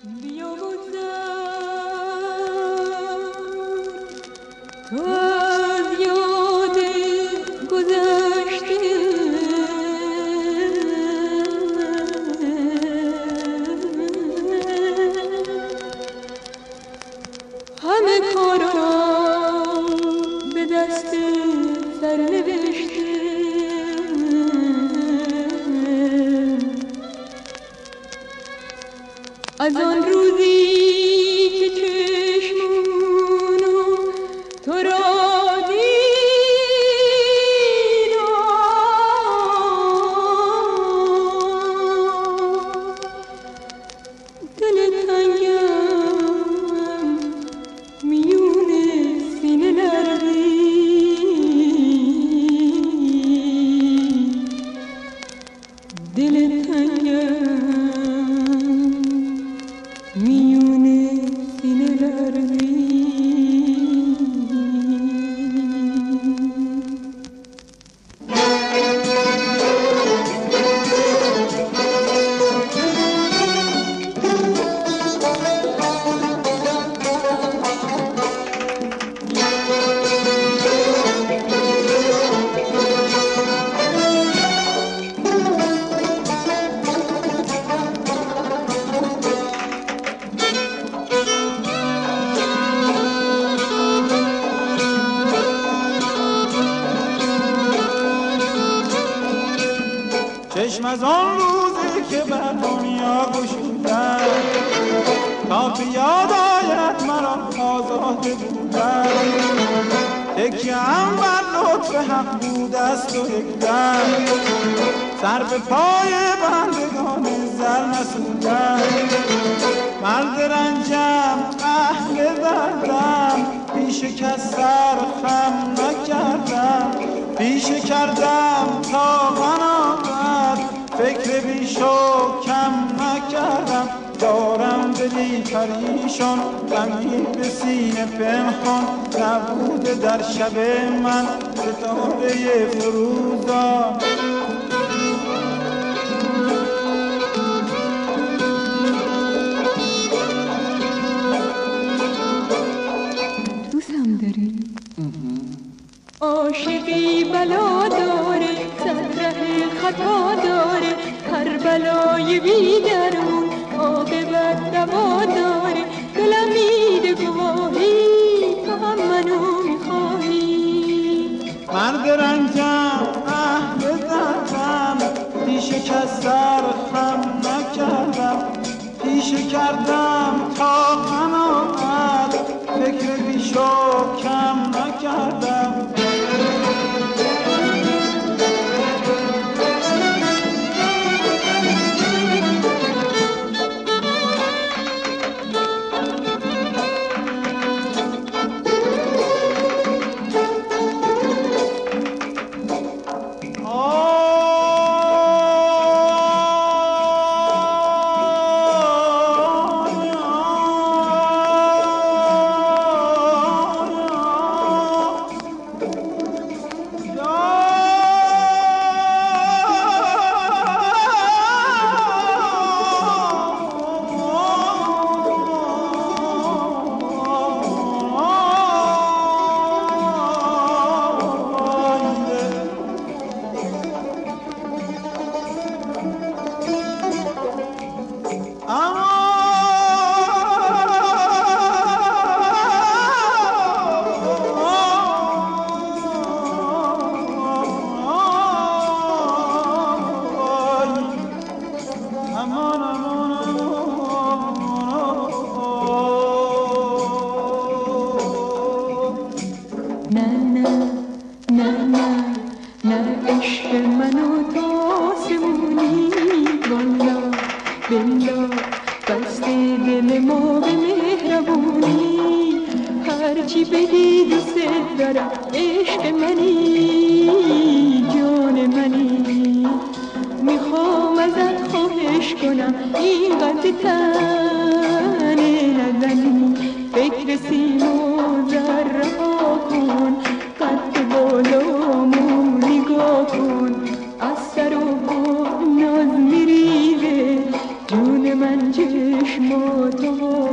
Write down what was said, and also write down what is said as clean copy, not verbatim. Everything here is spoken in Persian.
از آن روزی که چشمونو تو را دیدم دل تنگم میون سینه لرزید دل تنگم میون سینه لرزید چشم از آن روزی که بر دنیا گشودم تا که یاد آید مرا آزاده بودم تکیه‌ام بر لطف حق بود است و یکدم سر به پای بندگان زر نسودم مرد رنجم اهل دردم پیش کس سر خم نکردم پیشه کردم تا قناعت فکر بیشو کم نکردم دارم دلی پریشان غمی به سینه پنهان نبوده در شب من ستاره فروزان دوستم داری؟ عاشقی بلا داره صد ره خطا داره هر بلای بی درمون عاقبت دوا داره دلم میده گواهی تو هم منو میخواهی مرد رنجم اهل دردم پیش کس سر خم نکردم پیشه کردم تا قناعت فکر بیشو کم نکردم هرچی بدی دوست دارم عشق منی جان منی میخوام ازت خواهش کنم این قد تنه نزنی فکر سیم و ذره ها کن قد بالامو نگاه کن از سر و ناز میریزه جون من چشمات